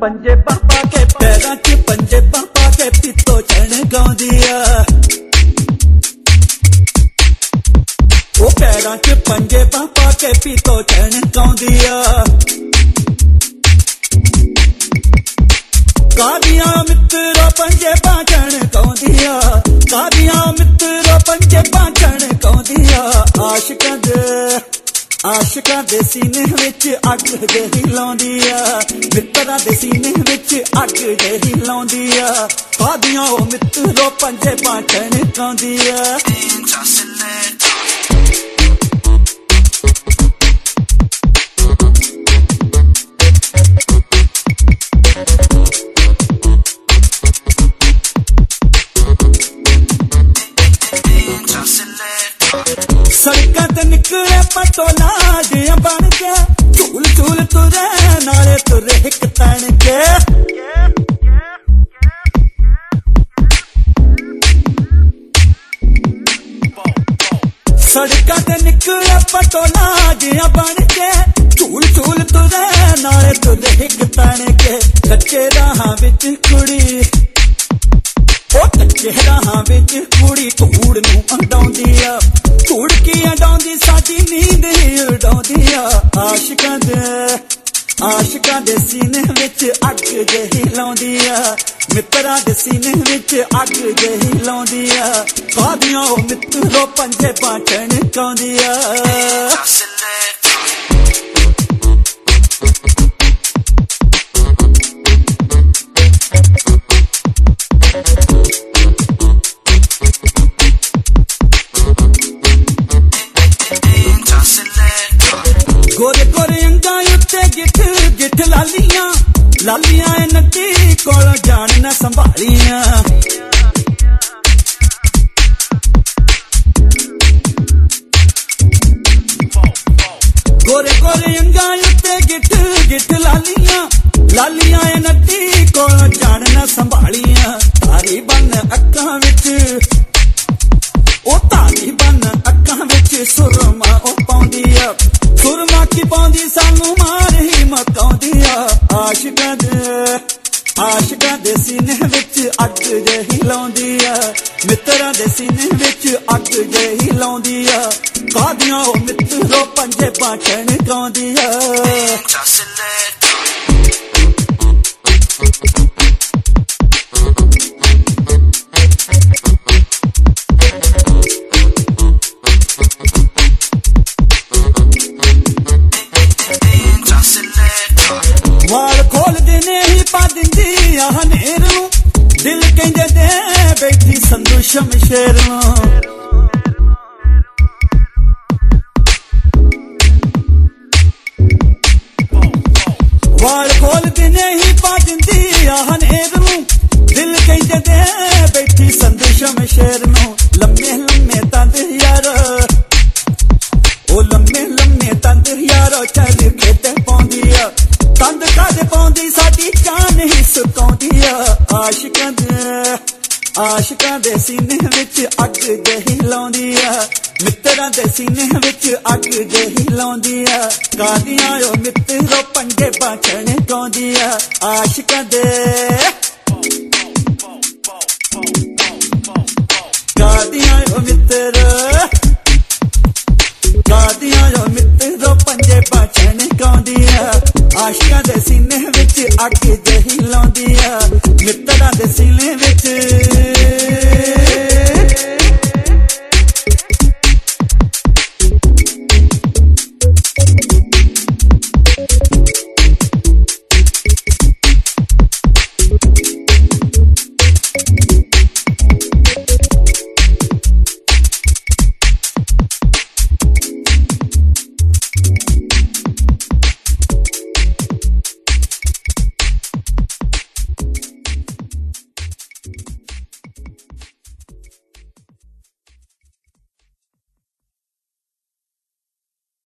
पंजे पापा के पैरां च पंजे पापा के पित्तो चढ़ गाउंदी आ ओ पैरां च पंजे पापा के पित्तो चढ़ गाउंदी आ कादियां मित्रो पंजे पाचण गाउंदी आ कादियां मित्रो पंजे पाचण गाउंदी आ आशिकां दे सीने विच अग जही लाउंदी आ मित्तरां दे सीने विच अग जही लाउंदी आ कादियां ओ मित्रो पंजे पाचण गाउंदी आ सड़कां ते निकले पटोला जियां बन के झूल झूल तुरे नाले तुरे हिक तन के सड़कां ते निकले पटोला जियां बन के झूल झूल तुरे नाले तुरे हिक तन के कच्चे राहां विच कुड़ी ओ कच्चे राहां विच कुड़ी धूड़ नूं अंडाउंदी आ धूड़ की अंडाउंदी साडी नींद ही उडाउंदी आ आशिकां दे सीने विच अग जही लाउंदी आ मित्तरां दे सीने विच अग जही लाउंदी आ कादियां ओ मित्रो पंजे पाचण गाउंदी आ गोरे गोरे अंगां उत्ते गिठ गिठ लालियां लालियां नदी कोल जान न संभालियां गोरे गोरे अंगां उत्ते गिठ गिठ लालियां लालियां नदी कोल जान न संभालियां तारी बन अक्खां विच ओ तारी बन अक्खां विच सुरमा ओ पाउंदी आ सुरमा की पाउंदी सानू मार ही मकाउंदी आ आशिकां दे सीने विच अग जही लाउंदी आ मित्तरां दे सीने विच अग जही लाउंदी आ कादियां ओ मित्रो पंजे पाचण गाउंदी आ वाल खोल देने ही पा दिंदी आ हनेर नूं दिल कहंदे दे बैठी संधू शमशेर नूं वाल खोल देने ही पा दिंदी आ हनेर नूं दिल कहंदे दे बैठी संधू शमशेर नूं लम्मे लम्मे तंद यार ओ लम्मे लम्मे तंद यारो चल खेते पाउंदी आ तंद कद पाउंदी साडी जान ही सुकाउंदी आ आशिकां दे सीने विच अग जही लाउंदी आ मित्तरां दे सीने विच अग जही लाउंदी आ कादियां ओ मित्रो पंजे पाचण गाउंदी आ आशिकां दे कादियां ओ मित्रो पंजे पाचण गाउंदी आ आशिकां दे सीने विच अग जही लाउंदी आ मित्तरां दे सीने विच